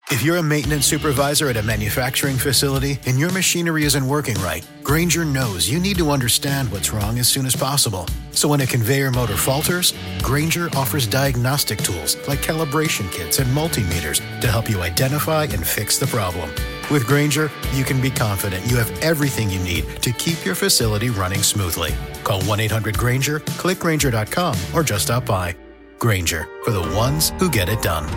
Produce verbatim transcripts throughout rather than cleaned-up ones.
If you're a maintenance supervisor at a manufacturing facility and your machinery isn't working right, Grainger knows you need to understand what's wrong as soon as possible. So when a conveyor motor falters, Grainger offers diagnostic tools like calibration kits and multimeters to help you identify and fix the problem. With Grainger, you can be confident you have everything you need to keep your facility running smoothly. Call one eight hundred Grainger, click Grainger dot com, or just stop by. Grainger, for the ones who get it done.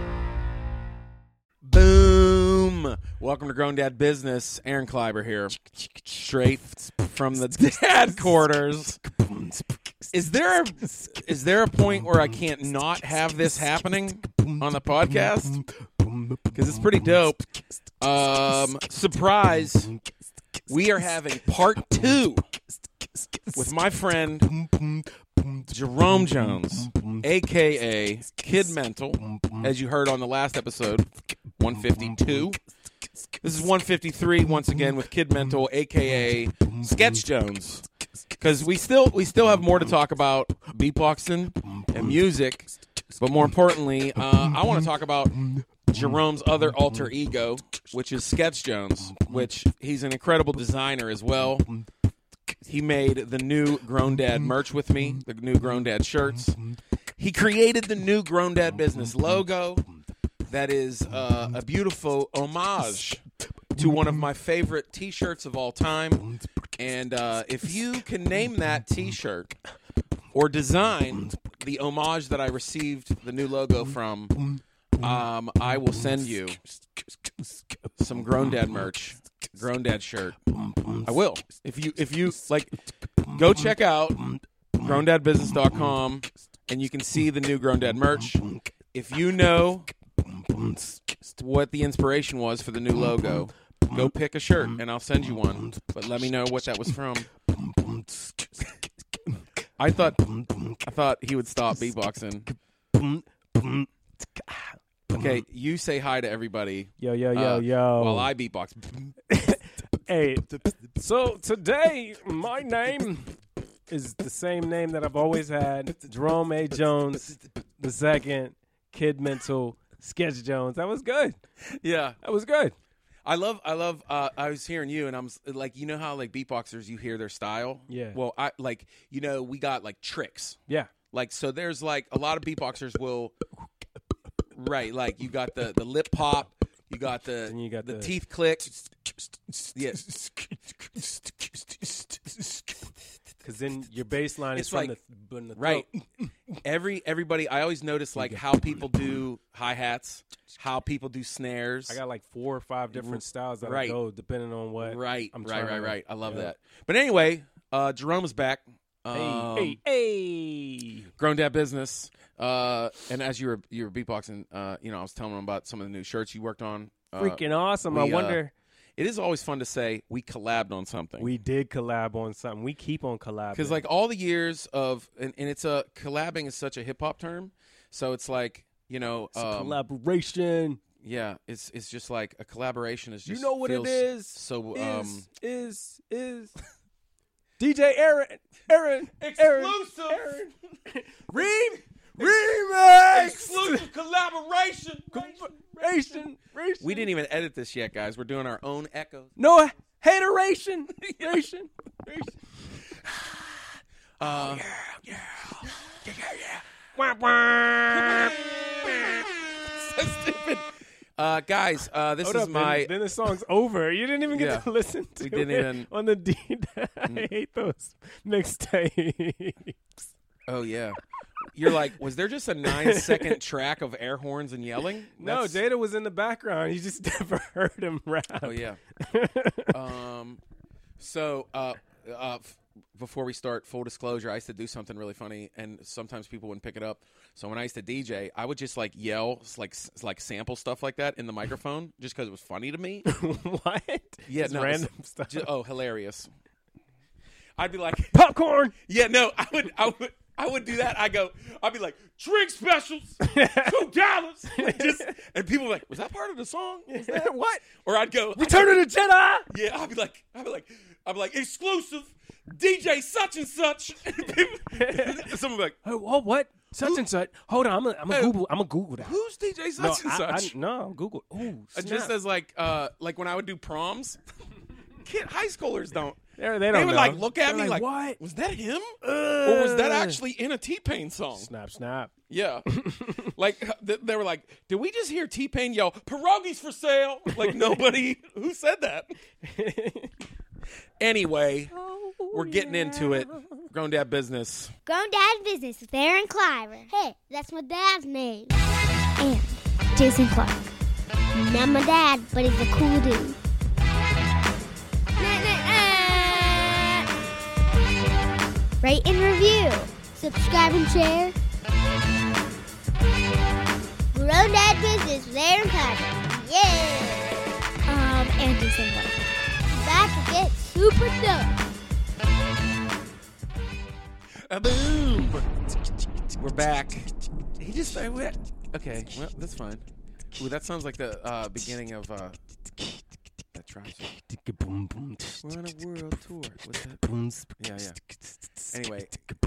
Boom! Welcome to Grown Dad Business. Aaron Kleiber here, straight from the dad quarters. Is there a, is there a point where I can't not have this happening on the podcast? Because it's pretty dope. Um, surprise! We are having part two with my friend Jerome Jones, a k a. Kid Mental, as you heard on the last episode, one fifty-two. This is one fifty-three, once again, with Kid Mental, a k a. Sketch Jones. Because we still we still have more to talk about beatboxing and music, but more importantly, uh, I want to talk about Jerome's other alter ego, which is Sketch Jones, which he's an incredible designer as well. He made the new Grown Dad merch with me, the new Grown Dad shirts. He created the new Grown Dad Business logo that is uh, a beautiful homage to one of my favorite T-shirts of all time. And uh, if you can name that T-shirt or design the homage that I received the new logo from, um, I will send you some Grown Dad merch. Grown Dad shirt. I will. If you if you like, go check out grown dad business dot com and you can see the new Grown Dad merch. If you know what the inspiration was for the new logo, go pick a shirt and I'll send you one. But let me know what that was from. I thought I thought he would stop beatboxing. Okay, you say hi to everybody. Yo, yo, yo, uh, yo. While I beatbox. Hey, so today my name is the same name that I've always had. Jerome A. Jones, the second, Kid Mental, Sketch Jones. That was good. Yeah. That was good. I love, I love, uh, I was hearing you and I'm like, you know how like beatboxers, you hear their style? Yeah. Well, I like, you know, we got like tricks. Yeah. Like, so there's like a lot of beatboxers will... Right, like you got the, the lip pop, you got the And you got the, the- teeth click. Yeah. Because then your bass line is It's from like- the, from the Right. throat. Every everybody I always notice like how people do hi-hats, how people do snares. I got like four or five different styles that Right. I go depending on what right, I'm right, trying right, to- right. I love yeah. that. But anyway, uh, Jerome is back. Um, Hey, hey, hey. Grown Dad Business. Uh, and as you were you were beatboxing, uh, you know, I was telling him about some of the new shirts you worked on. Uh, Freaking awesome. we, I uh, wonder. It is always fun to say we collabed on something. We did collab on something. We keep on collabing. Because like all the years of, and, and it's a, collabing is such a hip hop term. So it's like, you know. It's a um, collaboration. Yeah, it's it's just like a collaboration is You just. know what it feels is? So, Is, um. is, is. D J Aaron. Aaron. Aaron. Exclusive. Aaron. Reem. Remix. Exclusive collaboration. Collaboration. We didn't even edit this yet, guys. We're doing our own echoes. No hateration. Ration. Ration. Uh, Yeah, yeah. Yeah, yeah, yeah. Wah, wah. so stupid. Uh, guys, uh, this Hold is up, my. then, then the song's over. You didn't even get Yeah. to listen to We didn't it even- on the D. I hate those mixtapes. Oh yeah, you're like, was there just a nine second track of air horns and yelling? No, That's- Jada was in the background. You just never heard him rap. Oh yeah. um, so uh, uh, f- before we start, full disclosure, I used to do something really funny, and sometimes people wouldn't pick it up. So when I used to D J, I would just like yell, s- like s- like sample stuff like that in the microphone, just because it was funny to me. What? Yeah, Just no, random it's- stuff. ju- oh, hilarious. I'd be like, Popcorn. yeah, no, I would, I would, I would do that. I go, I'd be like, drink specials, two dollars, just, and people were like, was that part of the song? Was that? What? Or I'd go, Return of the Jedi. yeah, I'd be like, I'd be like, I'm like, exclusive, D J such and such. Someone like, oh, oh, what? Such Who? and such. Hold on, I'm gonna I'm Hey, Google. I'm gonna Google that. who's D J such no, and I, such? I, no, Google. Ooh, It just snap. as like, uh, like when I would do proms, kid, high schoolers don't. They're, they They don't would know. like look at They're me like, what? was that him? Uh, Or was that actually in a T-Pain song? Snap, snap. Yeah. Like, th- they were like, did we just hear T-Pain yell, pierogies for sale? Like, nobody, who said that? Anyway, we're getting into it. Grown Dad Business. Grown Dad Business with Aaron Cliver. Hey, that's my dad's name. And Jason Clark. Not my dad, but he's a cool dude. Rate and review. Subscribe and share. Grown Dad Business with Aaron Cliver. Yeah! Um, and Jason Clark. Back to get super dope. Boom. We're back. He just, I went. Okay, well, that's fine. Ooh, that sounds like the uh, beginning of uh, that trap song. We're on a world tour. What's that? Yeah, yeah. Anyway.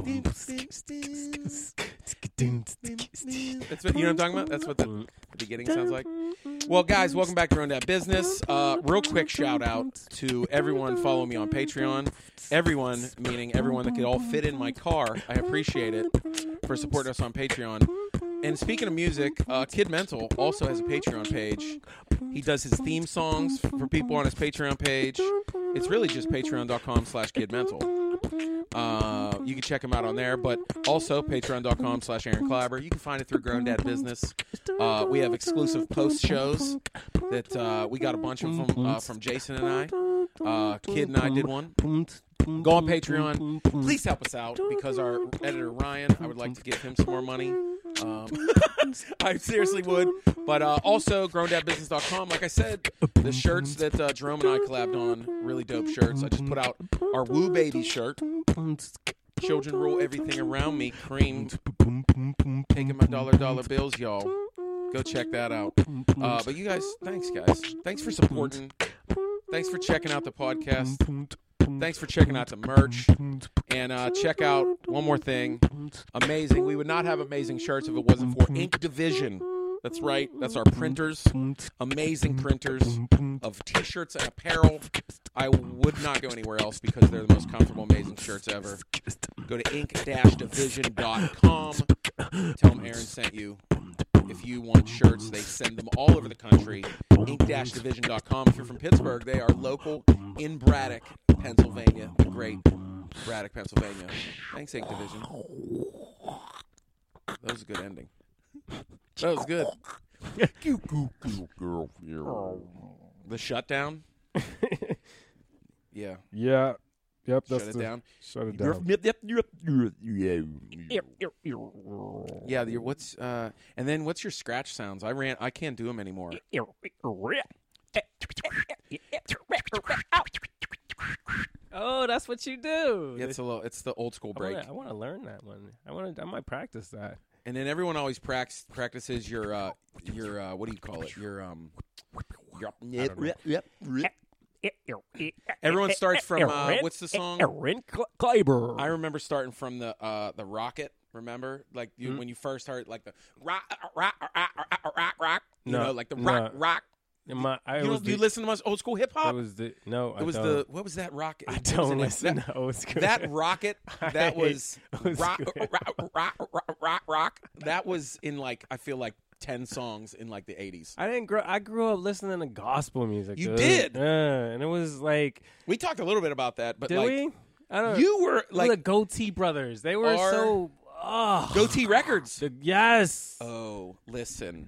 That's what, you know what I'm talking about? That's what the, the beginning sounds like. Well, guys, welcome back to Grown Dad Business. Uh, real quick shout out to everyone following me on Patreon. Everyone, meaning everyone that could all fit in my car. I appreciate it for supporting us on Patreon. And speaking of music, uh, Kid Mental also has a Patreon page. He does his theme songs for people on his Patreon page. It's really just patreon.com slash kidmental. Uh, you can check him out on there, but also patreon.com slash Aaron Cliber. You can find it through Grown Dad Business. Uh, we have exclusive post shows that uh, we got a bunch of them uh, from Jason and I. Uh, Kid and I did one. Go on Patreon. Please help us out because our editor Ryan, I would like to give him some more money. Um, I seriously would. But uh, also, grown dad business dot com. Like I said, the shirts that uh, Jerome and I collabed on, really dope shirts. I just put out our Woo Baby shirt. Children rule everything around me. Cream. Taking my dollar dollar bills, y'all. Go check that out. Uh, but you guys, thanks, guys. Thanks for supporting. Thanks for checking out the podcast. Thanks for checking out the merch. And uh, check out one more thing. Amazing. We would not have amazing shirts if it wasn't for Ink Division. That's right. That's our printers. Amazing printers of T-shirts and apparel. I would not go anywhere else because they're the most comfortable, amazing shirts ever. Go to ink dash division dot com. Tell them Aaron sent you. If you want shirts, they send them all over the country. ink dash division dot com. If you're from Pittsburgh, they are local in Braddock, Pennsylvania. The great Braddock, Pennsylvania. Thanks, Ink Division. That was a good ending. That was good. The shutdown? Yeah. Yeah. Yep. Shut That's it the, down. Shut it down. Yeah, your what's uh and then what's your scratch sounds? I ran I can't do them anymore. Oh, that's what you do. Yeah, it's a little it's the old school break. I want to learn that one. I want to. I might practice that. And then everyone always prax, practices your uh your uh what do you call it? Your um Everyone starts from uh, what's the song? Aaron Cliber. I remember starting from the uh, the Rocket. Remember, like you, mm-hmm. when you first heard like the rock, rock, rock, rock, rock, rock. You no, know, like the rock, no. rock. My, I you know, was do you the, listen to much old school hip hop? It was the no. It was I the don't. what was that rocket? I don't listen. That, to old school. that Rocket. That was rock, school. rock, rock, rock, rock, rock. That was in like I feel like ten songs in like the eighties. I didn't grow. I grew up listening to gospel music. You dude. did, yeah, and it was like we talked a little bit about that, but did like we? I don't. You were like the Goatee Brothers. They were are, so. Oh, Goatee Records. The, yes. Oh, listen.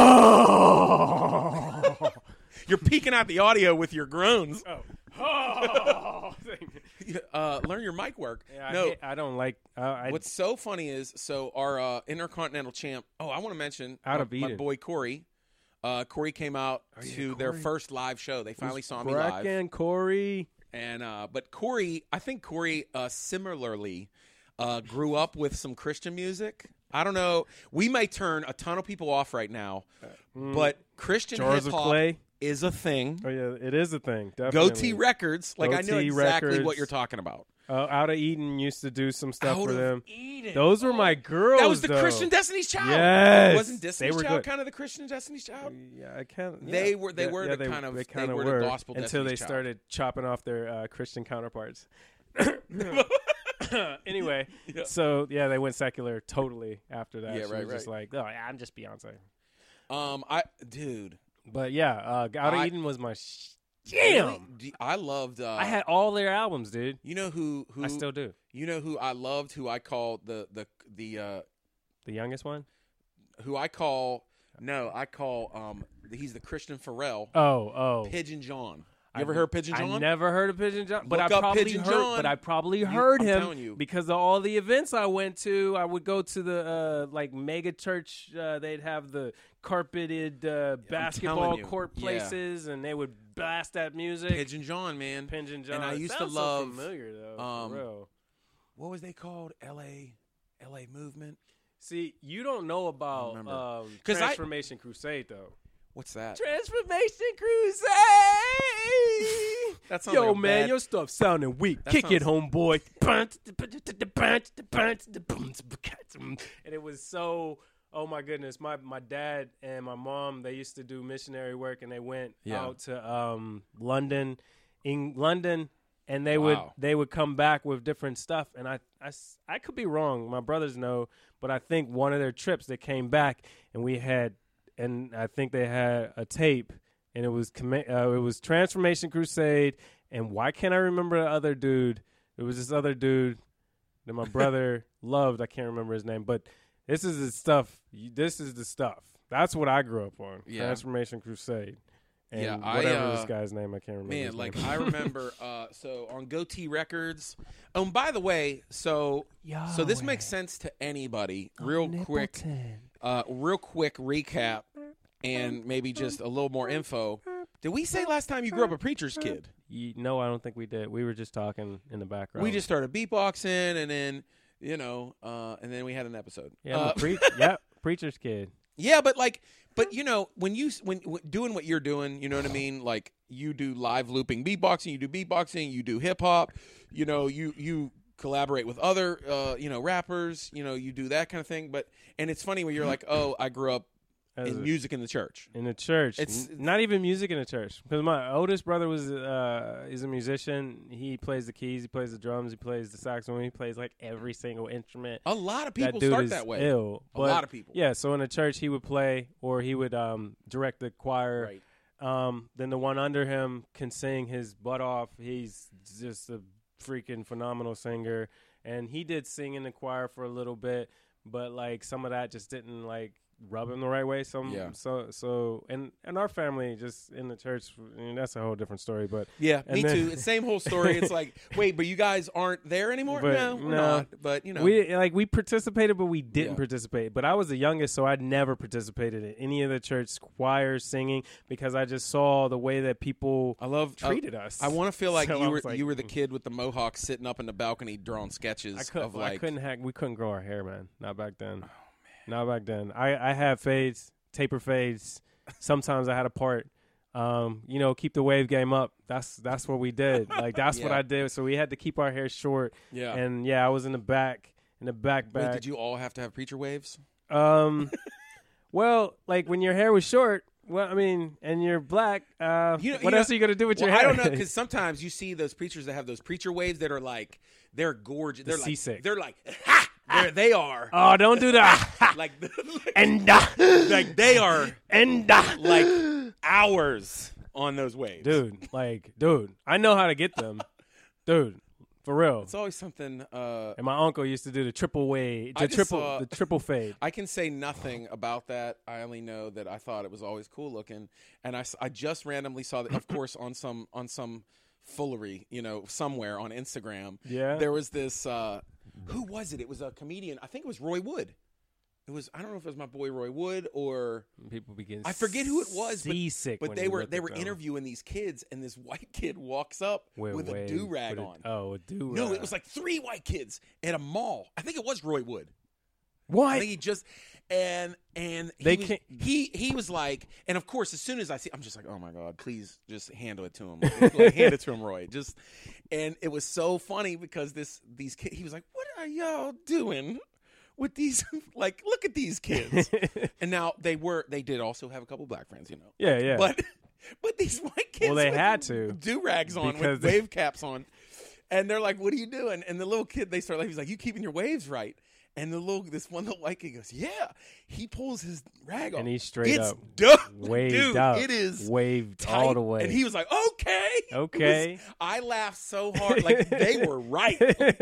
Oh. You're peeking out the audio with your groans. Oh. Oh. uh, learn your mic work. Yeah, no, I, hate, I don't like. Uh, I, what's so funny is so our uh, Intercontinental champ. Oh, I want to mention Out of my, my boy Corey. Uh, Corey came out oh, yeah, to Corey. their first live show. They finally saw me live. And Corey. And uh, but Corey, I think Corey uh, similarly uh, grew up with some Christian music. I don't know. We may turn a ton of people off right now, mm. but Christian Jars hip of hop. Clay. is a thing. Oh yeah, it is a thing. Definitely. Goatee Records, like I know Goatee exactly Records. what you're talking about. Uh, Out of Eden used to do some stuff Out for of them. Eden. Those were my girls. That was the though. Christian Destiny's Child. Yes, wasn't Destiny's they were Child good. kind of the Christian Destiny's Child? Yeah, I can't. They yeah. were- they Yeah, were yeah, the they, kind of- they they kind of were the were gospel until they Destiny's Child. started chopping off their uh, Christian counterparts. Anyway, Yeah. so yeah, they went secular totally after that. Yeah, She right, was just right. like, oh, yeah, I'm just Beyonce. Um, I dude, But yeah, uh, Out of I- Eden was my sh- really? jam. Do- I loved. Uh, I had all their albums, dude. You know who? Who I still do. You know who I loved? Who I called the the the uh, The youngest one. who I call no, I call um he's the Christian Pharrell, Oh, oh. Pigeon John. You I- ever heard Pigeon I John? never heard of Pigeon John, but Look I up probably Pigeon heard. John. But I probably You- heard I'm him telling you. because of all the events I went to. I would go to the uh, like mega church. Uh, they'd have the carpeted uh, basketball you. court Yeah. places, and they would blast that music. Pigeon John, man. Pigeon John. And I It used to sounds so love, familiar though. um, for real. What was they called? L A L A Movement. See, you don't know about remember. um, 'Cause I- Transformation Crusade though. What's that? Transformation Crusade. That sounds Yo, like a man, bad- your stuff sounding weak. That Kick it, sounds- homeboy. And it was so. Oh my goodness, my my dad and my mom, they used to do missionary work, and they went Yeah. out to um, London, in London, and they Wow. would they would come back with different stuff. And I, I s- I could be wrong. My brothers know, but I think one of their trips they came back, and we had, and I think they had a tape, and it was comma- uh, it was Transformation Crusade, and why can't I remember the other dude? It was this other dude that my brother loved. I can't remember his name, but. This is the stuff. you- This is the stuff. That's what I grew up on. Yeah. Transformation Crusade. And Yeah, I, whatever uh, this guy's name, I can't remember. Man, his like name. I remember. Uh, so on Goatee Records. Oh, and by the way, so so this makes sense to anybody. Real quick, uh, real quick recap, and maybe just a little more info. Did we say last time you grew up a preacher's kid? Ye- no, I don't think we did. We were just talking in the background. We just started beatboxing, and then you know, uh, and then we had an episode. yeah, Uh, I'm a pre- yep, preacher's kid. Yeah, but like, but you know, when you when, when doing what you're doing, you know what I mean. Like, you do live looping beatboxing, you do beatboxing, you do hip hop. You know, you you collaborate with other, uh, you know, rappers. You know, you do that kind of thing. But and it's funny when you're like, oh, I grew up As in a- music in the church. in the church. It's- N- not even music in the church, because my oldest brother was uh, is a musician. He plays the keys, he plays the drums, he plays the saxophone, he plays like every single instrument. A lot of that people dude start is that way. Ill, A but lot of people. Yeah, so in the church he would play, or he would um, direct the choir. Right. Um, then the one under him can sing his butt off. He's just a freaking phenomenal singer, and he did sing in the choir for a little bit, but like some of that just didn't like rub him the right way. Some, Yeah. so so and and our family just in the church. I mean, that's a whole different story, but Yeah, And me then- too. It's same whole story. It's like, wait, but you guys aren't there anymore? But, no, we're no. not. But you know, we like we participated, but we didn't Yeah. participate. But I was the youngest, so I never participated in any of the church choirs singing because I just saw the way that people I love treated us. I want to feel like So you I were was like, you were the mm. kid with the mohawk sitting up in the balcony drawing sketches I, could, of like. I couldn't hack. We couldn't grow our hair, man. Not back then. Not back then. I I had fades, taper fades. Sometimes I had a part. Um, you know, keep the wave game up. That's that's what we did. Like that's what Yeah. I did. So we had to keep our hair short. Yeah. And yeah, I was in the back, in the back Wait, back. did you all have to have preacher waves? Um, well, like when your hair was short. Well, I mean, and you're black. Uh, You know- what you else know- are you gonna do with Well, your hair? I don't know because sometimes you see those preachers that have those preacher waves that are like they're gorgeous. They're like seasick. they're like ha! They're, they are Oh, don't do that. like and uh, like they are and uh, like hours on those waves, dude, like, dude, I know how to get them, dude, for real. It's always something. Uh, And my uncle used to do the triple wave, I the just triple, saw- the triple fade. I can say nothing about that. I only know that I thought it was always cool looking, and I, s- I just randomly saw that, of course, on some on some foolery, you know, somewhere on Instagram. Yeah. there was this. Uh, who was it? It was a comedian. I think it was Roy Wood. It was. I don't know if it was my boy Roy Wood or People begin. I forget who it was, but- Seasick. but when they you were look they at were them. interviewing these kids, and this white kid walks up with, a wave, do rag with a- on. Oh, a do rag. No, it was like three white kids at a mall. I think it was Roy Wood. I what? think he just And and he They was, can't- he he was like, and of course, as soon as I see, I'm just like, oh my god, please just handle it to him, like, hand it to him, Roy. Just, and it was so funny because this these kids, he was like, what are y'all doing with these? Like, look at these kids. And now they were they did also have a couple black friends, you know. Yeah, yeah. But but these white kids, Well, they with had to. do rags on Because- with wave caps on, and they're like, "What are you doing?" And the little kid, they start like, he's like, "You keeping your waves right?" And the little, this one little white kid goes, "Yeah." He pulls his rag off, And he's straight it's up dope, waved dude. up. It is waved tight. all the way. And he was like, "Okay, Okay. It was- I laughed so hard, like they were right.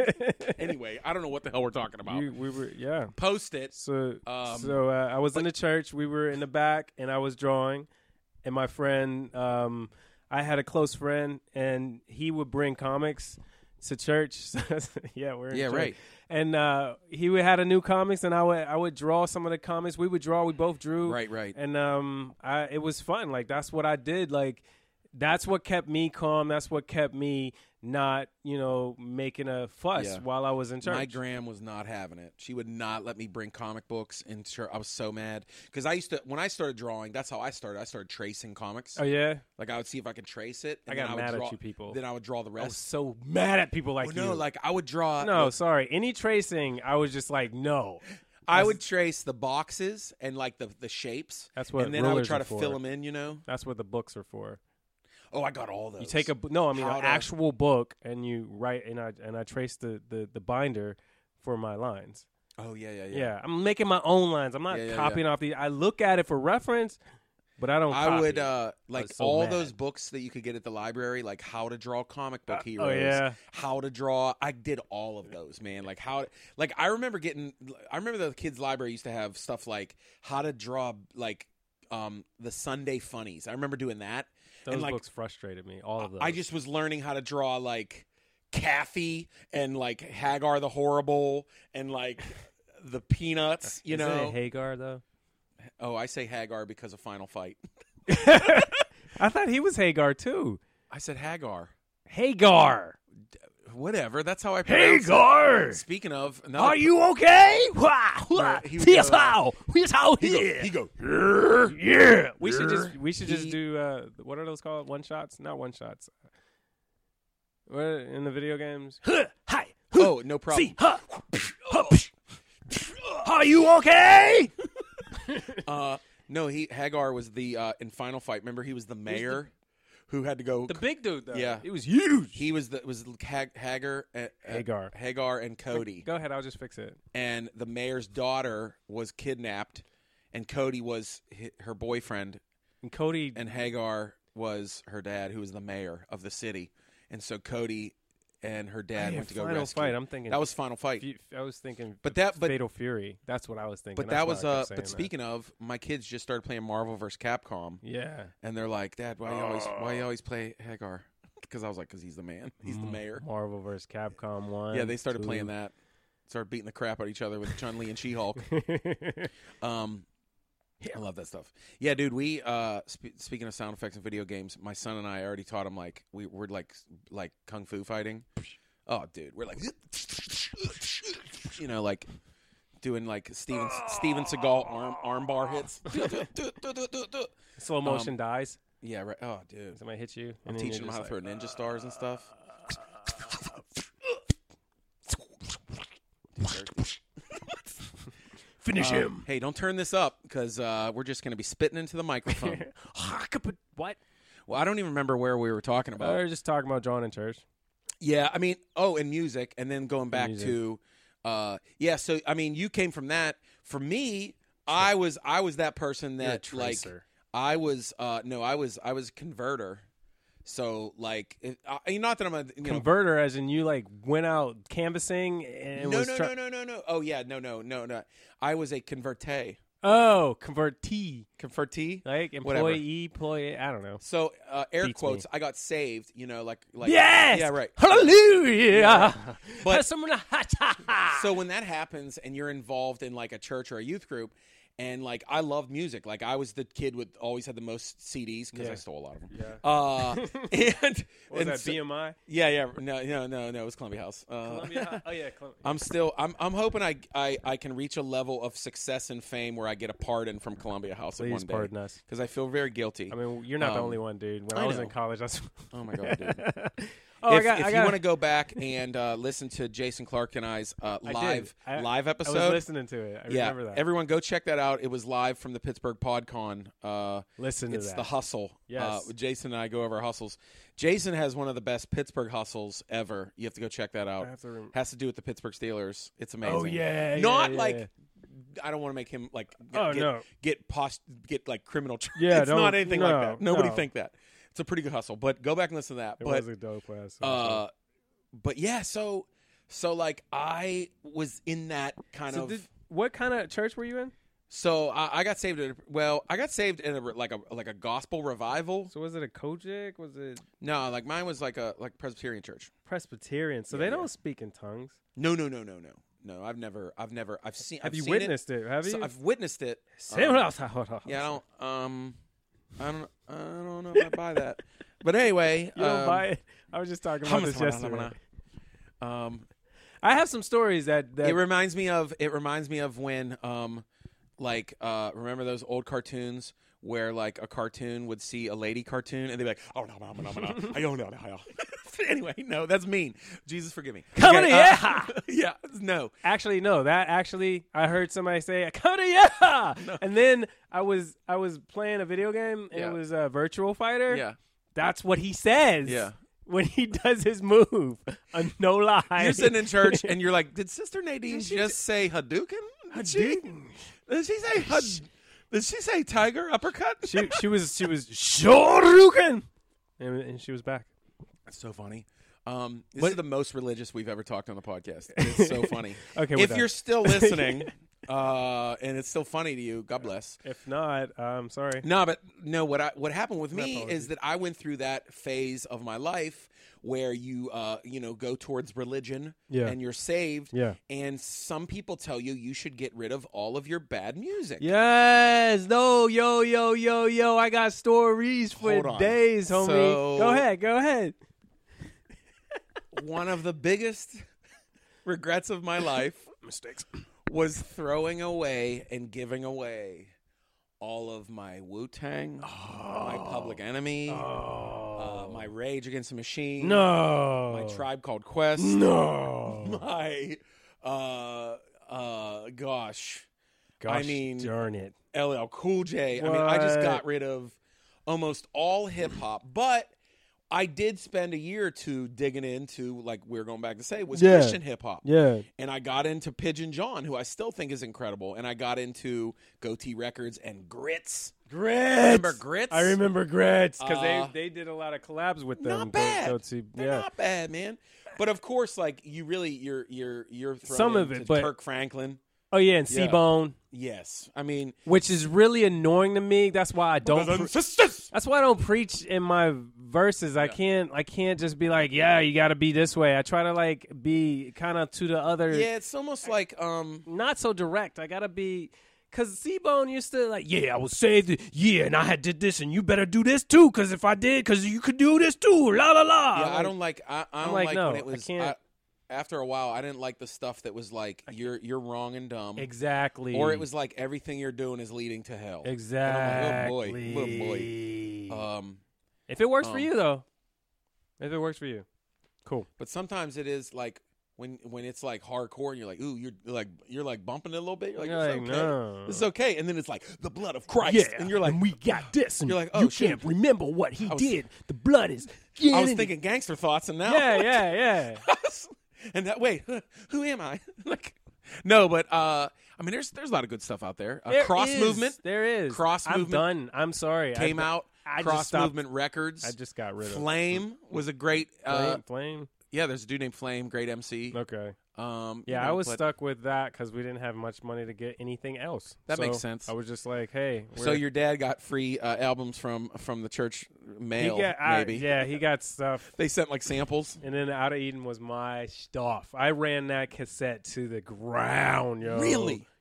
Anyway, I don't know what the hell we're talking about. You- we were, yeah. Post it. So, Um, so uh, I was in the church. We were in the back, and I was drawing. And my friend, um, I had a close friend, and he would bring comics to church. yeah, we're in Yeah, church. right. And uh, he would had a new comics, and I would I would draw some of the comics. We would draw. We both drew. Right, right. And um, I it was fun. Like that's what I did. Like that's what kept me calm. That's what kept me not, you know, making a fuss Yeah. while I was in church. My gram was not having it. She would not let me bring comic books in church. I was so mad because I used to, when I started drawing, that's how I started. I started tracing comics. Oh yeah, Like I would see if I could trace it. And I got then I would mad at draw, you people. Then I would draw the I was rest. so mad at people like Well, no, you. like I would draw. no, like, sorry. Any tracing, I was just like, no. I would trace the boxes and like the the shapes. That's what And then I would rulers try are to for. fill them in. You know. That's what the books are for. Oh, I got all those. You take a bu- no, I mean How an to- actual book, and you write, and I and I trace the, the, the binder for my lines. Oh yeah, yeah, Yeah. yeah. I'm making my own lines. I'm not Yeah, yeah, copying off the. I look at it for reference, but I don't. I copy would it. uh like was so all mad. those books that you could get at the library, like how to draw comic book Uh, oh, heroes, yeah. how to draw. I did all of those, man. Like how, like I remember getting. I remember the kids' library used to have stuff like how to draw like um the Sunday funnies. I remember doing that. Those and, like, books frustrated me. All of those. I just was learning how to draw like Kathy and like Hagar the Horrible and like the Peanuts. You Isn't know. it Hagar though. Oh, I say Hagar because of Final Fight. I thought he was Hagar too. I said Hagar. Hagar. Whatever. That's how I pronounce it. Hagar. Speaking of, another Are you okay? Wah, wah. No, he would Here's go, uh, how. Here's how He go. here. He go. Yeah. We should just we should just He- do uh what are those called? One shots? Not one shots. What in the video games? Hi. Oh, no problem. See. Huh. Are you okay? Uh, no, he Hagar was the uh, in Final Fight. Remember, he was the mayor who had to go. The big dude though. Yeah. He was huge. He was the was Hag, Hagar, uh, uh, Hagar. Hagar, and Cody, Go ahead, I'll just fix it. and the mayor's daughter was kidnapped, and Cody was hi- her boyfriend, And Cody and Hagar was her dad, who was the mayor of the city, and so Cody and her dad Man, went to go Final rescue. Fight. I'm thinking that was Final Fight. Fu- I was thinking But that- but- Fatal Fury. That's what I was thinking. But That's that why was I kept uh. saying But that. speaking of, my kids just started playing Marvel versus Capcom, Yeah. and they're like, "Dad, why you always why Oh. you always play Hagar?" Because I was like, "Because he's the man, he's the mayor." Marvel versus Capcom one. Yeah, they started two. playing that. Started beating the crap out of each other with Chun Li and She Hulk. Um, I love that stuff. Yeah, dude. We uh, sp- speaking of sound effects and video games, my son and I already taught him like we we're like like kung fu fighting. Oh, dude, we're like, you know, like doing like Steven Steven Seagal arm armbar hits. Slow motion dies. Yeah, right. Oh, dude. Somebody hits you. I'm and then teaching you're him how to just throw like, ninja stars and stuff. Finish Um, hey, don't turn this up because uh, we're just going to be spitting into the microphone. What? Well, I don't even remember where we were talking We about. were just talking about drawing in church. Yeah, I mean, oh, and music, and then going back Music. to, uh, yeah. So I mean, you came from that. For me, I was I was that person You're a that like tracer. I was uh, no, I was I was a converter. So like, it, I, not that I'm a you know, Converter, as in you like went out canvassing and no, was no, try- no, no, no, no. Oh yeah, no, no, no, no. I was a convertee. Oh, convertee. Convertee. Like Whatever. employee, employee. I don't know. So uh, air Beats quotes. me. I got saved. You know, like like Yes. yeah, right. Hallelujah. But- Someone- So when that happens and you're involved in like a church or a youth group, And like I loved music. Like I was the kid with always had the most C Ds because Yeah. I stole a lot of them. Yeah. Uh, and What was and that, so- B M I? yeah, yeah, no, no, no, no. It was Columbia House. Uh, Columbia? Oh, yeah. Columbia. I'm still. I'm. I'm hoping I, I. I can reach a level of success and fame where I get a pardon from Columbia House at Please one day. pardon us. Because I feel very guilty. I mean, you're not the Um, only one, dude. When I I, was know. in college, that's. oh my god, dude. oh, if I got. if I you got. want to go back and uh, listen to Jason Clark and I's uh, I did. live I- live I episode, was listening to it. I yeah, remember that. everyone go check that out. It was live from the Pittsburgh PodCon. Uh, Listen to it's that. the hustle. Yes. Uh, Jason and I go over our hustles. Jason has one of the best Pittsburgh hustles ever. You have to go check that out. I have to rem- Has to do with the Pittsburgh Steelers. It's amazing. Oh yeah. yeah, Not yeah, like yeah. I don't want to make him like Oh, get, no. get post get like criminal. Tra- Yeah, it's don't- not anything like no, that. Nobody no. think that. It's a pretty good hustle. But go back and listen to that. It but was a dope ass. uh, but yeah, so so like I was in that kind so of. did, what kind of church were you in? So I, I got saved. At, well, I got saved in a, like a like a gospel revival. So was it a Kojic? Was it No, like mine was like a like Presbyterian church. Presbyterian? So Yeah, they yeah. don't speak in tongues. No, no, no, no, no, no. I've never, I've never, I've seen. Have I've you seen witnessed it? Have It. you? So I've witnessed it. Say Um, what else? Hold on. yeah, I don't. Um, I don't. I don't know if I buy that. But anyway, You don't um, buy it. I was just talking about this yesterday. Um, I have some stories that, that it reminds me of. It reminds me of when, um, like, uh, remember those old cartoons where like a cartoon would see a lady cartoon and they'd be like, oh no, no, no, no, no, I don't know, no. Anyway, no, that's mean. Jesus, forgive me. Come Okay, to uh, yeah. yeah, no. Actually, no. That actually, I heard somebody say, "Come to yeah," and then I was I was playing a video game and Yeah. it was a Virtual Fighter. Yeah, That's what he says. Yeah. When he does his move, uh, no lie. you're sitting in church and you're like, did Sister Nadine she just say Hadouken? Did she, Hadouken. did she say Had, Did she say tiger uppercut? she she was she was Shoryuken, and, and she was back. That's so funny. Um, this What- is the most religious we've ever talked on the podcast. It's so funny. Okay, we're if done. you're still listening, uh, and it's still funny to you, God bless. If not, I'm sorry. No, but no. What I what happened with My me apologies. is that I went through that phase of my life where you, uh, you know, go towards religion Yeah. and you're saved. Yeah. And some people tell you you should get rid of all of your bad music. Yes. No. Yo. Yo. Yo. Yo. I got stories for Hold on. days, homie. So- Go ahead. Go ahead. One of the biggest regrets of my life Mistakes. was throwing away and giving away all of my Wu-Tang, my Public Enemy, uh, my Rage Against the Machine, No. my Tribe Called Quest, No. my, uh, uh, gosh, Gosh I mean, darn it. L L Cool J. I mean, I just What? got rid of almost all hip hop, but I did spend a year or two digging into, like we were going back to say, was Yeah. Christian hip hop. Yeah. And I got into Pigeon John, who I still think is incredible. And I got into Goatee Records and Grits. Grits. Remember Grits? I remember Grits because Uh, they they did a lot of collabs with them. Not bad. Go, go to, They're yeah. not bad, man. But of course, like you really, you're you're you're thrown Some of into it, but- Kirk Franklin. Oh yeah, and Yeah. C-Bone, Yes, I mean, which is really annoying to me. That's why I don't. pre- That's why I don't preach in my verses. I Yeah. can't. I can't just be like, yeah, you got to be this way. I try to like be kind of to the other. yeah, it's almost like um, Not so direct. I gotta be. Cause C-Bone used to like, yeah, I was saved, yeah, and I had did this, and you better do this too, cause if I did, cause you could do this too, la la la. yeah, Like, I don't like I, I I'm don't like, like no, when it I was. can't- after a while, I didn't like the stuff that was like you're you're wrong and dumb. exactly, Or it was like everything you're doing is leading to hell. exactly. And I'm like, oh boy, oh boy. Um, if it works for um, you though, if it works for you, cool. but sometimes it is like when when it's like hardcore and you're like, ooh, you're like you're like bumping it a little bit. You're like, You're it's like, okay. no. This is okay. And then it's like the blood of Christ. Yeah, And you're like, we got this, and You're like, oh, you shit. can't remember what he I was- did. The blood is. I was getting- thinking gangster thoughts, and now Yeah, yeah, yeah. and that wait, who, who am I? Like, no, but uh, I mean, there's there's a lot of good stuff out there. Uh, There Cross is. Movement There is. Cross I'm Movement done. I'm sorry. came I, out. I just Cross stopped- Movement Records. I just got rid of Flame was a great. Uh, Flame. Flame. yeah, there's a dude named Flame, great M C. Okay. Um, Yeah, you know, I was but- stuck with that because we didn't have much money to get anything else. That So makes sense. I was just like, hey. So we're- your dad got free uh, albums from from the church mail, he got, I- maybe. yeah, he got stuff. They sent like samples. And then Out of Eden was my stuff. I ran that cassette to the ground, yo. Really?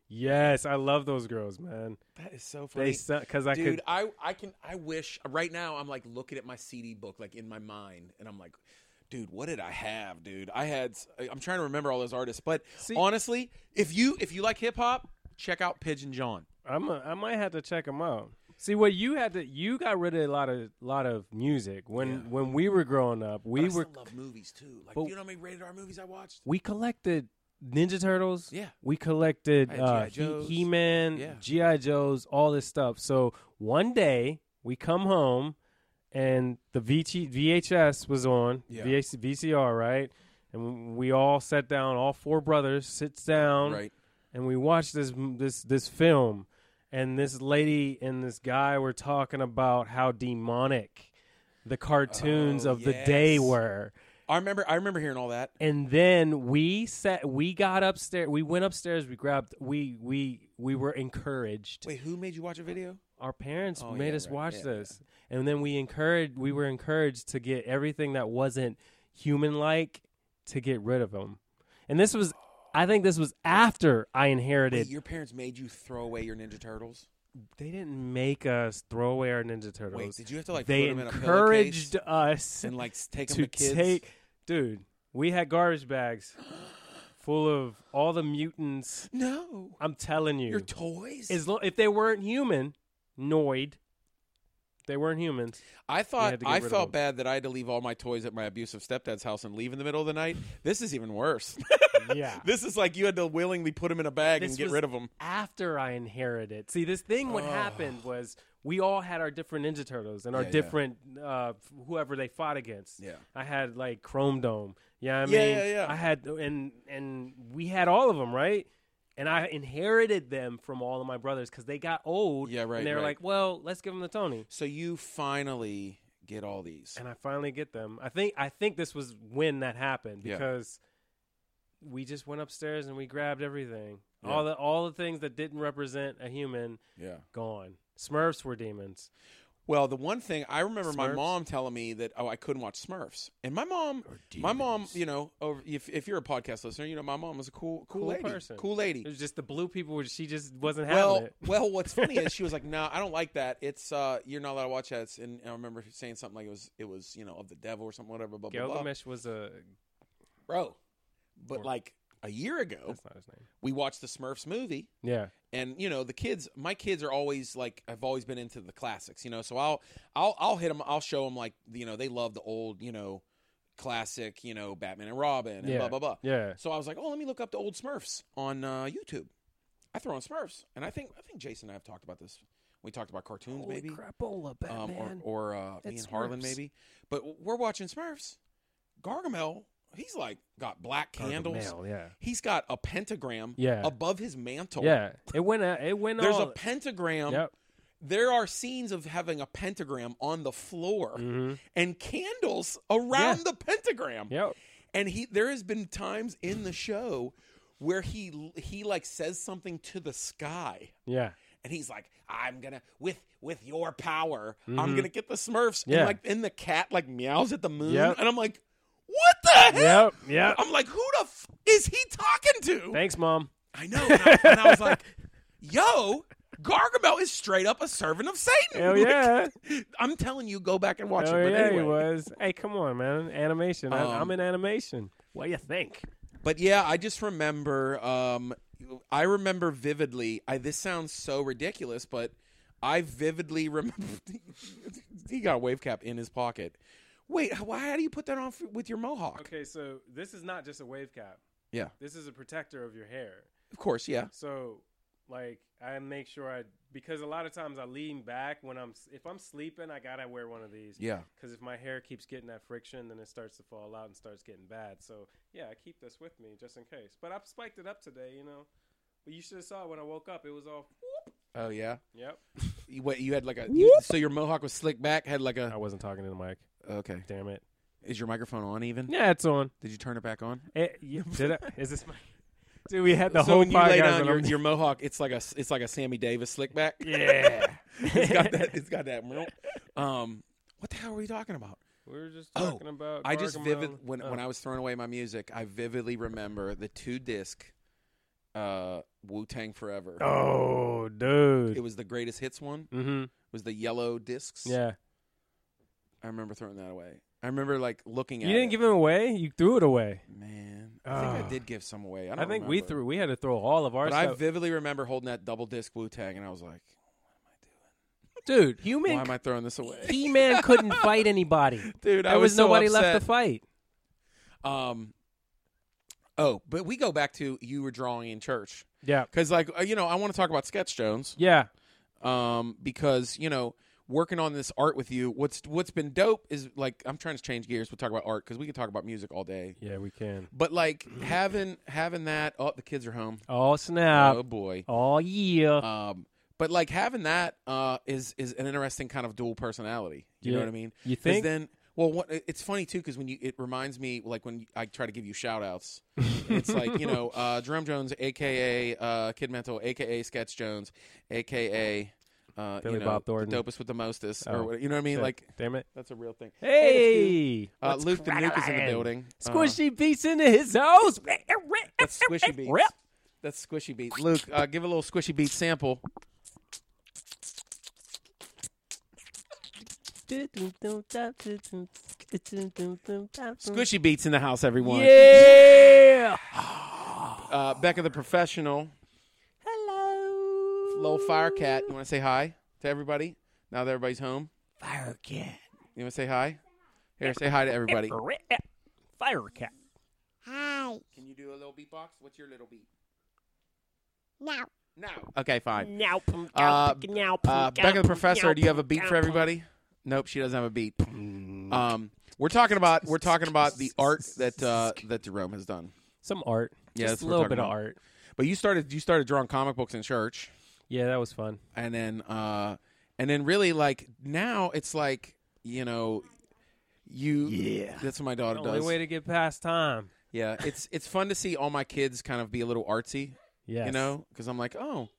Yes, I love those girls, man. That is so funny. They because I Dude, could. I, I can I wish right now I'm like looking at my C D book like in my mind and I'm like, dude, what did I have, dude? I had I'm trying to remember all those artists, but See, honestly, if you if you like hip hop, check out Pigeon John. I'm a, I might have to check them out. See, what you had to you got rid of a lot of lot of music when Yeah. when we were growing up. We But I were still love movies too. Like, But- do you know how many rated R movies I watched? we collected Ninja Turtles. Yeah. We collected I had uh, G I Joes. He- He-Man, Yeah. G I Joes, all this stuff. So one day we come home and the V T V H S was on, Yeah. V H V C R, right? And we all sat down, all four brothers sits down, Right. and we watched this this this film. And this lady and this guy were talking about how demonic the cartoons Oh, of the day yes. were. I remember I remember hearing all that. And then we sat we got upstairs we went upstairs, we grabbed we we we were encouraged. Wait, who made you watch a video? Our parents Oh, made yeah, us right. watch Yeah, this. And then we encouraged we were encouraged to get everything that wasn't human like to get rid of them. And this was I think this was after I inherited. Wait, your parents made you throw away your Ninja Turtles? They didn't make us throw away our Ninja Turtles. Wait, did you have to like they put them in a encouraged pillowcase us and like take them to to kids? take. Dude, we had garbage bags full of all the mutants. No, I'm telling you, your toys. as lo- if they weren't human, Noid, they weren't humans. I had thought to get I rid of felt them. bad that I had to leave all my toys at my abusive stepdad's house and leave in the middle of the night. This is even worse. Yeah. This is like you had to willingly put them in a bag This and get was rid of them. After I inherited. See, this thing, what Oh. happened was we all had our different Ninja Turtles and our Yeah, yeah. different, uh, whoever they fought against. Yeah. I had like Chrome Dome. Yeah, I Yeah, mean, yeah, yeah. I had, and and we had all of them, right? And I inherited them from all of my brothers because they got old. Yeah, right, And they were right. like, well, let's give them to Tony. So you finally get all these. And I finally get them. I think I think this was when that happened Yeah. because we just went upstairs and we grabbed everything. Yeah. All the all the things that didn't represent a human, Yeah. gone. Smurfs were demons. Well, the one thing I remember my Smurfs? mom telling me that oh I couldn't watch Smurfs, and my mom, my mom, you know, over, if if you're a podcast listener, you know my mom was a cool cool, Cool lady, person. cool lady. It was just the blue people. Were, she just wasn't having Well, it. well, what's funny is she was like, "No, I don't like that. It's uh, you're not allowed to watch that." It's, and I remember saying something like it was it was you know of the devil or something, whatever. Blah blah blah. Gilgamesh was a. Bro, but Or- like a year ago, That's not his name. we watched the Smurfs movie. Yeah. And you know the kids, my kids are always like I've always been into the classics, you know. So I'll I'll I'll hit them. I'll show them like you know they love the old you know classic you know Batman and Robin and Yeah. blah blah blah. Yeah. So I was like, oh, let me look up the old Smurfs on uh, YouTube. I throw on Smurfs, and I think I think Jason and I have talked about this. We talked about cartoons Holy maybe, crapola, um, Batman. or or uh, me It's and Harlan Smurfs. maybe. But we're watching Smurfs. Gargamel, he's like got black candles. Gargamel, yeah. He's got a pentagram Yeah. above his mantle. Yeah. It went. Uh, it went. There's all, a pentagram. Yep. There are scenes of having a pentagram on the floor Mhm. and candles around Yeah. the pentagram. Yep. And he there has been times in the show where he he like says something to the sky. Yeah. And he's like, I'm gonna with with your power, I'm Mhm. gonna get the Smurfs. Yeah. And like and the cat like meows at the moon. Yep. And I'm like, what the hell? Yep. Yep. I'm like, who the f- is he talking to? Thanks, Mom. I know. And I, and I was like, yo, Gargamel is straight up a servant of Satan. Hell Like, yeah. I'm telling you, go back and watch Oh it. But yeah, anyway. he was. Hey, come on, man. Animation. I, Um, I'm in animation. What do you think? But yeah, I just remember. Um, I remember vividly. I this sounds so ridiculous, but I vividly remember. He got a wave cap in his pocket. Wait, why? How do you put that on f- with your mohawk? Okay, so this is not just a wave cap. Yeah, This is a protector of your hair. of course. Yeah, So, like, I make sure I because a lot of times I lean back when I'm if I'm sleeping, I gotta wear one of these. yeah. Because if my hair keeps getting that friction, then it starts to fall out and starts getting bad. So yeah, I keep this with me just in case. But I've spiked it up today, you know. But you should have saw it when I woke up. It was all. Whoop. Oh yeah. Yep. You, wait, you had like a you, so your mohawk was slicked back. Had like I a wasn't talking to the mic. okay. Damn it. Is your microphone on even? Yeah, it's on. Did you turn it back on? Eh, yeah, did I, is this my? Dude, we had the so whole when you lay podcast down on your, them- your mohawk, it's like a it's like a Sammy Davis slick back. Yeah. it's got that. It's got that. Um, what the hell are we talking about? We were just Oh, talking about. I just Gargamel. vivid when Oh. when I was throwing away my music, I vividly remember the two disc uh, Wu-Tang Forever. Oh, dude. It was the greatest hits one. Mm-hmm. It was the yellow discs. Yeah. I remember throwing that away. I remember like looking You at it. You didn't give them away? You threw it away. Man. I think Oh. I did give some away. I, don't I think remember. we threw. We had to throw all of our But I stuff. vividly remember holding that double disc Wu-Tang, and I was like, Dude, why human. am I throwing this away? He-Man couldn't fight anybody. Dude, I There was, so nobody upset. left to fight. Um, oh, but we go back to you were drawing in church. Yeah. Because, like, uh, you know, I want to talk about Sketch Jones. Yeah. Um, because, you know, working on this art with you, what's what's been dope is, like, I'm trying to change gears. We'll talk about art because we can talk about music all day. Yeah, we can. But, like, having having that, oh, the kids are home. Oh, snap. Oh, boy. Oh, yeah. Um, but, like, having that uh, is, is an interesting kind of dual personality. You Yeah. know what I mean? You 'Cause think? then, well, what, it's funny, too, because when you, it reminds me, like, when I try to give you shout-outs, it's like, you know, uh, Jerome Jones, a k a. Uh, Kid Mental, a k a. Sketch Jones, a k a. Uh, Billy you know, Bob Thornton. the dopest with the mostest, Oh, or what, you know what I mean? shit. Like, Damn it. that's a real thing. Hey. Uh, What's Luke the Nuke is in the crackalin'? building. Uh, Squishy beats into his house. that's Squishy Beats. Rip. That's Squishy Beats. Luke, uh, give a little Squishy Beats sample. Squishy Beats in the house, everyone. Yeah. Uh, Becca the Professional. Hello. Little Fire Cat. You want to say hi to everybody? Now that everybody's home? Fire cat. You want to say hi? Here, say hi to everybody. Fire cat. Hi. Can you do a little beatbox? What's your little beat? Now. No. Okay, fine. Now, Uh, uh, Becca the Professor, do you have a beat for everybody? Nope, she doesn't have a beat. Um, we're talking about we're talking about the art that uh, that Jerome has done. Some art. Yeah, Just that's a what we're little talking bit of about. art. But you started you started drawing comic books in church, Yeah, that was fun. and then uh, and then really like now it's like you know you Yeah. that's what my daughter The only does. way to get past time. Yeah, it's it's fun to see all my kids kind of be a little artsy, Yes. you know, because I'm like, oh,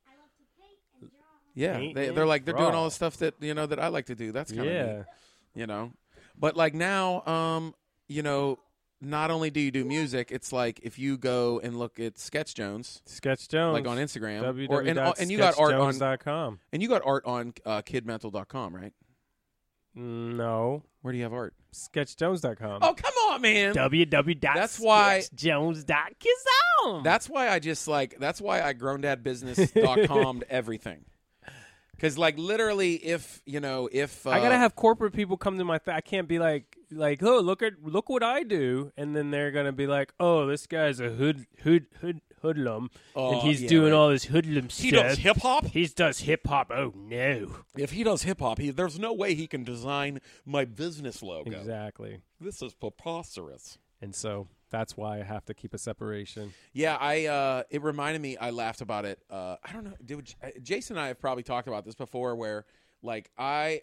yeah, Paint they and they're like they're doing all draw. the stuff that you know that I like to do. That's kind of Yeah. neat, you know. But like now, um, you know, not only do you do music, it's like if you go and look at Sketch Jones, Sketch Jones. like on Instagram, w or w and, w dot and you got art on sketch jones dot com. and you got art on uh, kid mental dot com, right? No. Where do you have art? sketch jones dot com. Oh, come on, man. w w w dot That's why- sketch jones dot com. That's why I just like that's why I grown dad business dot com'd everything. Cuz like literally if, you know, if uh, I gotta have corporate people come to my. Th- I can't be like, like, oh, look at, look what I do, and then they're gonna be like, oh, this guy's a hood, hood, hood, hoodlum, Oh, and he's yeah, doing right. all this hoodlum he stuff. does hip hop, He does hip hop. Oh no! if he does hip hop, he, there's no way he can design my business logo. Exactly. This is preposterous. And so that's why I have to keep a separation. Yeah, I. Uh, it reminded me. I laughed about it. Uh, I don't know. Dude, Jason and I have probably talked about this before. Where like I,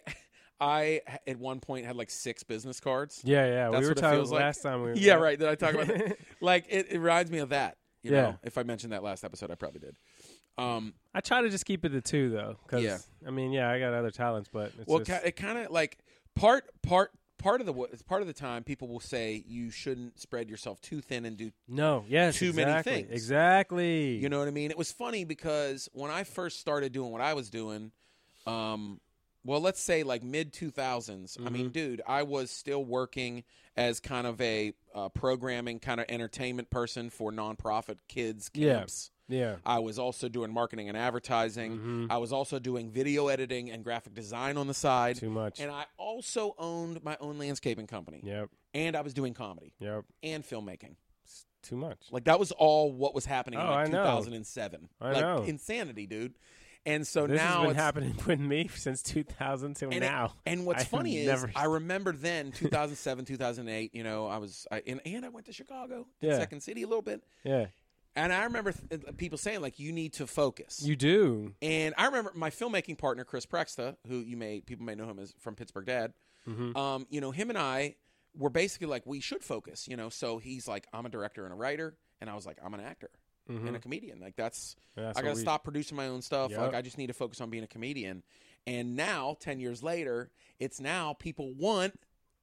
I at one point had like six business cards. Yeah, yeah. That's we were what it talking feels like. last time. We were, Yeah, right. Did I talk about that? Like it, it reminds me of that. You Yeah. know, if I mentioned that last episode, I probably did. Um, I try to just keep it to two though, because Yeah. I mean, yeah, I got other talents, but it's well, just, ki- it kind of like part part part of the wo- part of the time people will say you shouldn't spread yourself too thin and do. no, yes, too many exactly, things. Exactly. You know what I mean? It was funny because when I first started doing what I was doing, um, well, let's say like mid two thousands. I mean, dude, I was still working as kind of a uh, programming kind of entertainment person for nonprofit kids Yeah. camps. Yeah. I was also doing marketing and advertising. I was also doing video editing and graphic design on the side. Too much. And I also owned my own landscaping company. Yep. And I was doing comedy Yep. and filmmaking. Too much. Like that was all what was happening in Oh, like I know. two thousand seven. I like know. insanity, dude. And so This now has been it's, happening with me since two thousand till and it- now. and what's I have funny is never- I remember then two thousand seven, two thousand eight, you know, I was I, and, and I went to Chicago, Yeah. Second City a little bit. Yeah. And I remember th- people saying like you need to focus. You do. And I remember my filmmaking partner Chris Prexta, who you may people may know him as from Pittsburgh Dad. Mm-hmm. Um, you know, him and I were basically like we should focus. You know, so he's like I'm a director and a writer, and I was like I'm an actor and a comedian. Like that's, That's I got what to we- stop producing my own stuff. Yep. Like I just need to focus on being a comedian. And now, ten years later, it's now people want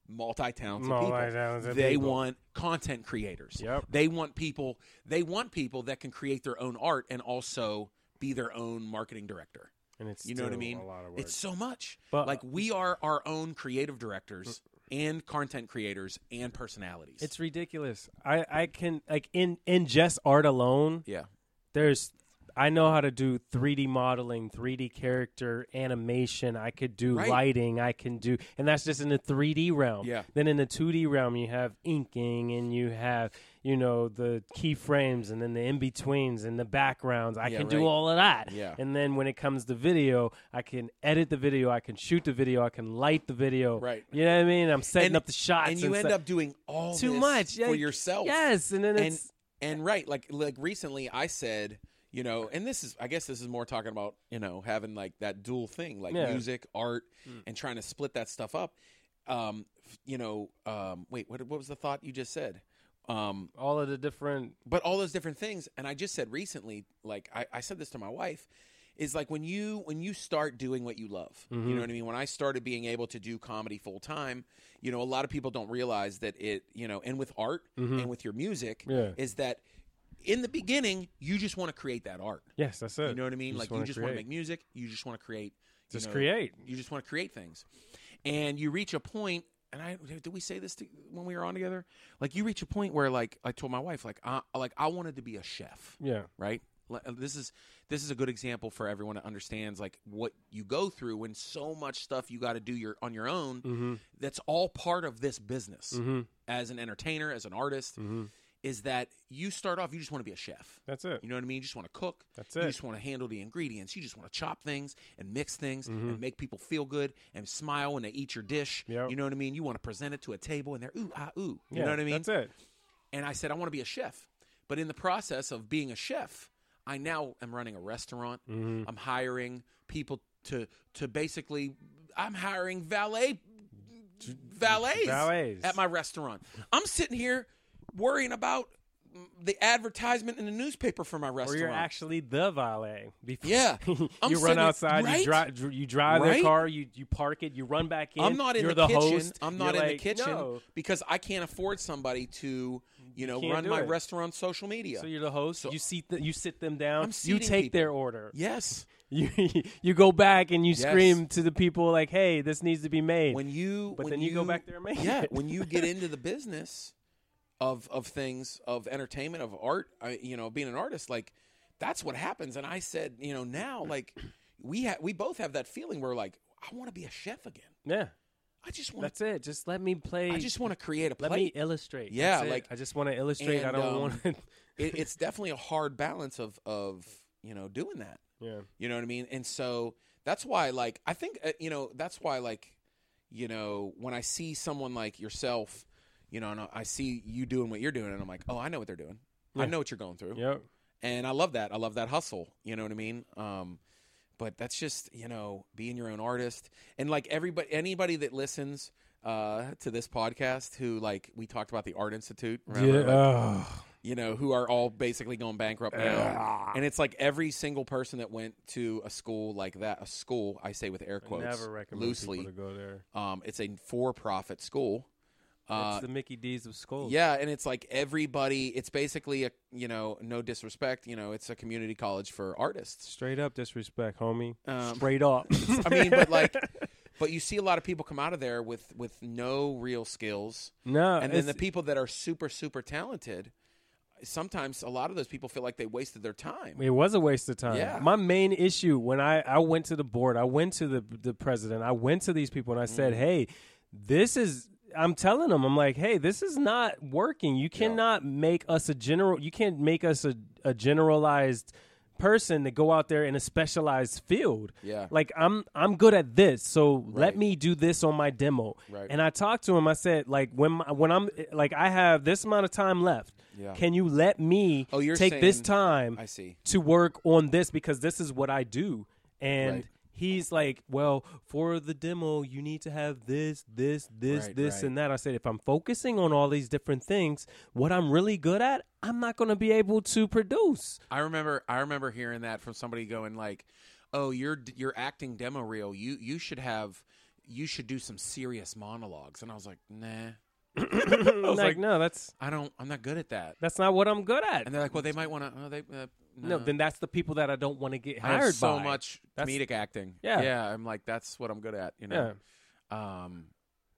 multi-talented, Multi-talented people. They people. want content creators. Yep. They want people. They want people that can create their own art and also be their own marketing director. And it's You know what I still mean? a lot of work. It's so much. But- like we are our own creative directors and content creators and personalities. It's ridiculous. I, I can like in in just art alone. yeah. There's I know how to do three D modeling, three D character animation. I could do Right. lighting. I can do, and that's just in the three D realm. Yeah. Then in the two D realm, you have inking and you have, you know, the keyframes and then the in betweens and the backgrounds. I Yeah, can right. do all of that. Yeah. And then when it comes to video, I can edit the video. I can shoot the video. I can light the video. Right. You know what I mean? I'm setting And- up the shots. And you end stuff. up doing all too this much yeah, for yourself. Yes, and then And it's and right, like like recently I said, you know, and this is I guess this is more talking about, you know, having like that dual thing, like Yeah. music, art, and trying to split that stuff up. Um, f- you know, um, wait, what what was the thought you just said? Um, all of the different. but all those different things, and I just said recently, like I, I said this to my wife, is like when you when you start doing what you love, Mm-hmm. you know what I mean. When I started being able to do comedy full time, you know, a lot of people don't realize that it, you know, and with art and with your music, Mm-hmm. Yeah. is that in the beginning you just want to create that art. Yes, that's it. You know what I mean? Like you wanna just want to create. make music, you just want to create, you Just know, create. You just want to create things, and you reach a point. And I did we say this to, when we were on together? Like you reach a point where, like I told my wife, like I like I wanted to be a chef, Yeah. right? Like, This is this is a good example for everyone that understands like what you go through when so much stuff you got to do your on your own. Mm-hmm. That's all part of this business Mm-hmm. as an entertainer, as an artist. Mm-hmm. Is that you start off, you just want to be a chef. That's it. You know what I mean? You just want to cook. That's You it. just want to handle the ingredients. You just want to chop things and mix things Mm-hmm. and make people feel good and smile when they eat your dish. Yep. You know what I mean? You want to present it to a table and they're ooh ah ooh. You Yeah, know what I mean? That's it. And I said I want to be a chef. But in the process of being a chef, I now am running a restaurant. Mm-hmm. I'm hiring people to to basically I'm hiring valet valets, Valets. at my restaurant. I'm sitting here worrying about the advertisement in the newspaper for my Or restaurant. you're actually the valet. Before Yeah. you I'm run sitting- outside, right? you drive, you drive their Right? car, you you park it, you run back in. I'm not in you're the, the, kitchen. host. I'm not You're in the like, kitchen no. because I can't afford somebody to, you know, can't run do my it. restaurant social media. So you're the host. So- you seat the, you sit them down. I'm You seating take people. their order. yes. You you go back and you Yes. scream to the people like, "Hey, this needs to be made." When you but when then you, go back there and make Yeah, it. when you get into the business of of things, of entertainment, of art, I, you know, being an artist, like that's what happens. And I said, you know, now like we ha- we both have that feeling where like I want to be a chef again. yeah, I just want that's it. Just let me play. I just want to create a let plate. me illustrate. Yeah, That's it. like- I just want to illustrate. I and, don't um, want to. it, it's definitely a hard balance of of you know doing that. Yeah. You know what I mean? And so that's why, like, I think, uh, you know, that's why, like, you know, when I see someone like yourself, you know, and I see you doing what you're doing, and I'm like, oh, I know what they're doing. I Yeah. know what you're going through. Yep. And I love that. I love that hustle. You know what I mean? Um, but that's just, you know, being your own artist. And, like, everybody, anybody that listens uh, to this podcast who, like, we talked about the Art Institute, remember? Like, Ugh. you know, who are all basically going bankrupt now. And it's like every single person that went to a school like that, a school, I say with air I quotes, never recommend loosely, people to go there. um, it's a for-profit school. Uh, It's the Mickey D's of schools. yeah, and it's like everybody, it's basically a, you know, no disrespect, you know, it's a community college for artists. Straight up disrespect, homie. Um, Straight up. I mean, but like, but you see a lot of people come out of there with, with no real skills. no, And then the it's- people that are super, super talented, sometimes a lot of those people feel like they wasted their time. It was a waste of time. Yeah. My main issue when I, I went to the board, I went to the the president, I went to these people and I said, Mm. hey, this is, I'm telling them, I'm like, hey, this is not working. You cannot make us a general, you can't make us a, a generalized person to go out there in a specialized field. Yeah. Like I'm I'm good at this, so Right. let me do this on my demo. Right. And I talked to him. I said, like when my, when I'm like I have this amount of time left. Yeah. Can you let me Oh, you're take this saying- time I see. to work on this because this is what I do? And Right. he's like, well, for the demo, you need to have this, this, this, Right, this, right. and that. I said, if I'm focusing on all these different things, what I'm really good at, I'm not going to be able to produce. I remember I remember hearing that from somebody going like, "Oh, your your acting demo reel, you you should have you should do some serious monologues. And I was like, nah. I was like, like, no, that's I don't, I'm not good at that. that's not what I'm good at. And they're like, well, they might want to, oh, they, uh, no. no, then that's the people that I don't want to get I have hired so by. much That's- comedic acting. Yeah. Yeah. I'm like, that's what I'm good at, you know? Um,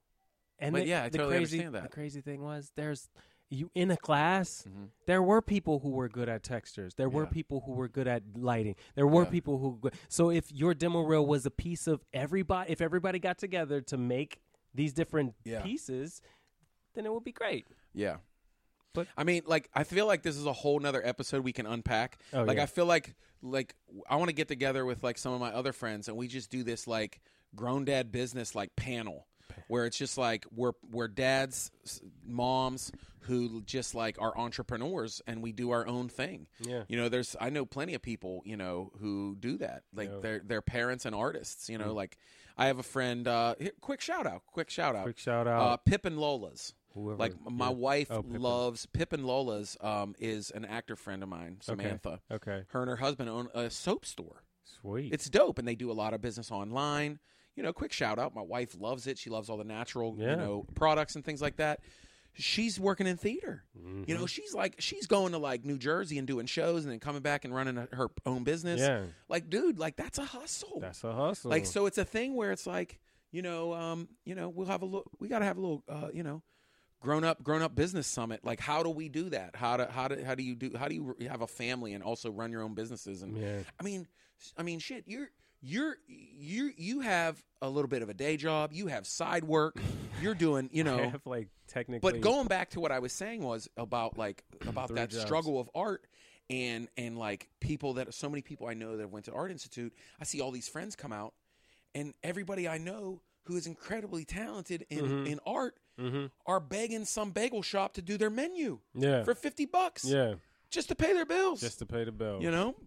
And But the, yeah, I the totally crazy, understand that. The crazy thing was, there's you in a class. Mhm. There were people who were good at textures. There were Yeah. people who were good at lighting. There were Yeah. people who. go- So if your demo reel was a piece of everybody, if everybody got together to make these different Yeah. pieces, then it would be great. yeah. But- I mean, like, I feel like this is a whole nother episode we can unpack. Oh, like, yeah. I feel like, like, I want to get together with, like, some of my other friends and we just do this, like, grown dad business, like, panel. Where it's just like we're we're dads, s- moms who just like are entrepreneurs and we do our own thing. Yeah. You know, there's I know plenty of people, you know, who do that. Like Yeah. they're they're parents and artists. You know, like I have a friend. Uh, here, quick shout out, quick shout out, Quick shout uh, out. Pip and Lola's. Whoever. Like my yeah. wife Oh, Pip and- loves Pip and Lola's. Um, is an actor friend of mine, Samantha. Okay. Her and her husband own a soap store. Sweet. It's dope, and they do a lot of business online. You know, quick shout out. My wife loves it. She loves all the natural, Yeah. you know, products and things like that. She's working in theater. Mm-hmm. You know, she's like, she's going to like New Jersey and doing shows and then coming back and running a, her own business. Yeah. Like, dude, like that's a hustle. That's a hustle. Like, so it's a thing where it's like, you know, um, you know, we'll have a look. We got to have a little, uh, you know, grown up, grown up business summit. Like, how do we do that? How do, how do, how do you do? How do you have a family and also run your own businesses? And Yeah. I mean, I mean, shit, you're. You're you you have a little bit of a day job. You have side work. You're doing, you I know. have like technically. But going back to what I was saying was about like about Three that jobs. struggle of art and and like people that so many people I know that went to Art Institute. I see all these friends come out, and everybody I know who is incredibly talented in Mm-hmm. in art are begging some bagel shop to do their menu Yeah. for fifty bucks Yeah. just to pay their bills. Just to pay the bill. you know.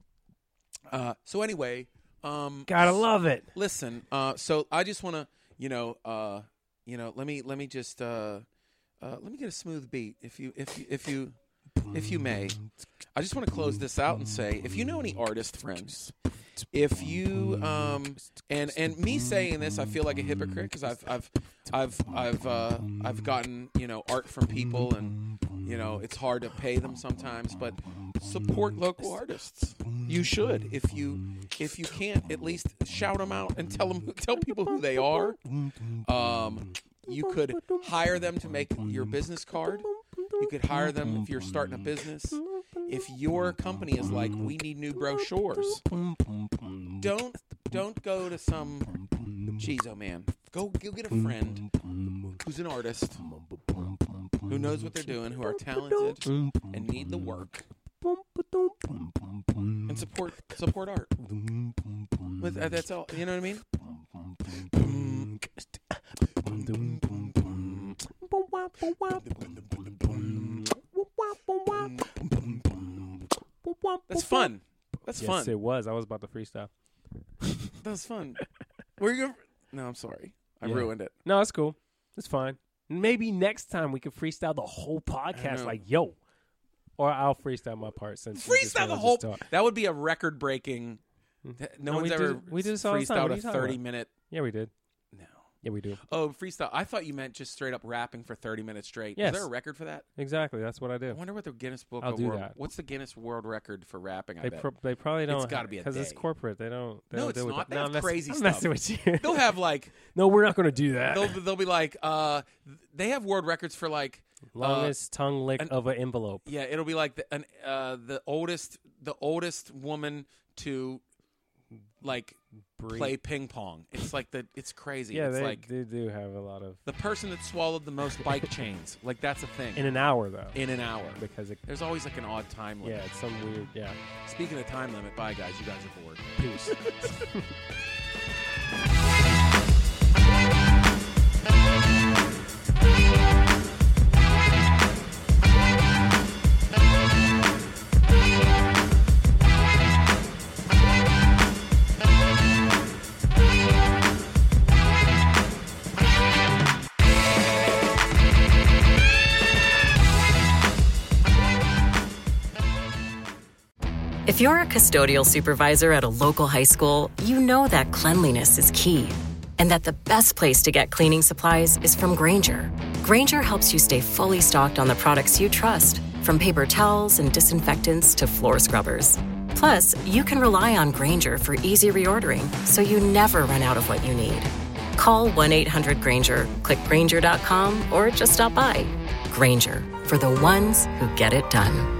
Uh, so anyway. Um, Gotta love it. Listen, uh, so I just want to, you know, uh, you know, let me let me just uh, uh, let me get a smooth beat, if you if you if you if you may. I just want to close this out and say, if you know any artist friends, if you um, and and me saying this, I feel like a hypocrite because I've I've I've I've uh, I've gotten you know art from people and you know it's hard to pay them sometimes, but support local artists. You should. If you if you can't, at least shout them out and tell them tell people who they are. Um, you could hire them to make your business card. You could hire them if you're starting a business. If your company is like, we need new brochures, don't don't go to some geez, oh man. Go go get a friend who's an artist, who knows what they're doing, who are talented and need the work. And support support art. But that- that's all. You know what I mean? That's fun. That's Yes, fun. it was. I was about to freestyle. That was fun. Were you? Gonna... No, I'm sorry. I Yeah. ruined it. No, it's cool. It's fine. Maybe next time we could freestyle the whole podcast, know. like yo, or I'll freestyle my part since you just Freestyle the wanna whole. just talk. That would be a record-breaking. No, No, one's we ever do- we do this all the time. What freestyled are a you talking about? thirty-minute. Yeah, we did. No. Yeah, we do. Oh, freestyle. I thought you meant just straight up rapping for thirty minutes straight. Yes. Is there a record for that? Exactly. That's what I I do. wonder what the Guinness Book I'll of do World. that. What's the Guinness World Record for rapping? I They bet. pro- they probably don't. gotta be a because it's day. corporate. They don't. They No, don't it's deal with not. that. They No, have I'm mess- crazy I'm stuff. messing with you. They'll have like No, we're not going to do that. they'll they'll be like uh they have world records for like Longest tongue lick an- of an envelope. yeah it'll be like the an, uh the oldest the oldest woman to like Breathe. play ping pong. It's like the it's crazy. Yeah, it's they, like they do have a lot of the person that swallowed the most bike chains. Like that's a thing in an hour though, in an hour. because it, There's always like an odd time limit. yeah, it's some weird. Yeah, Speaking of time limit, bye guys. You guys are bored. peace. If you're a custodial supervisor at a local high school, you know that cleanliness is key. and that the best place to get cleaning supplies is from Grainger. Grainger helps you stay fully stocked on the products you trust, from paper towels and disinfectants to floor scrubbers. Plus, you can rely on Grainger for easy reordering, so you never run out of what you need. Call one eight hundred Grainger, click Grainger dot com, or just stop by. Grainger, for the ones who get it done.